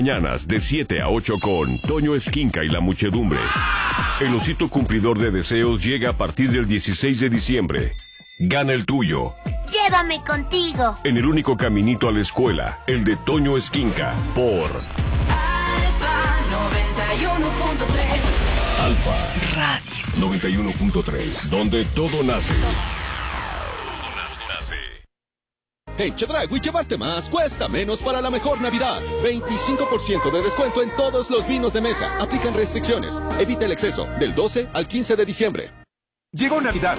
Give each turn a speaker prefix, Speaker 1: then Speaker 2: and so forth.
Speaker 1: Mañanas de 7 a 8 con Toño Esquinca y la muchedumbre. El osito cumplidor de deseos llega a partir del 16 de diciembre. Gana el tuyo.
Speaker 2: Llévame contigo.
Speaker 1: En el único caminito a la escuela, el de Toño Esquinca, por
Speaker 3: Alfa 91.3.
Speaker 1: Alfa Radio 91.3, donde todo nace.
Speaker 4: En Chedraui llevarte más cuesta menos para la mejor Navidad. 25% de descuento en todos los vinos de mesa. Aplican restricciones. Evita el exceso del 12 al 15 de diciembre.
Speaker 5: Llegó Navidad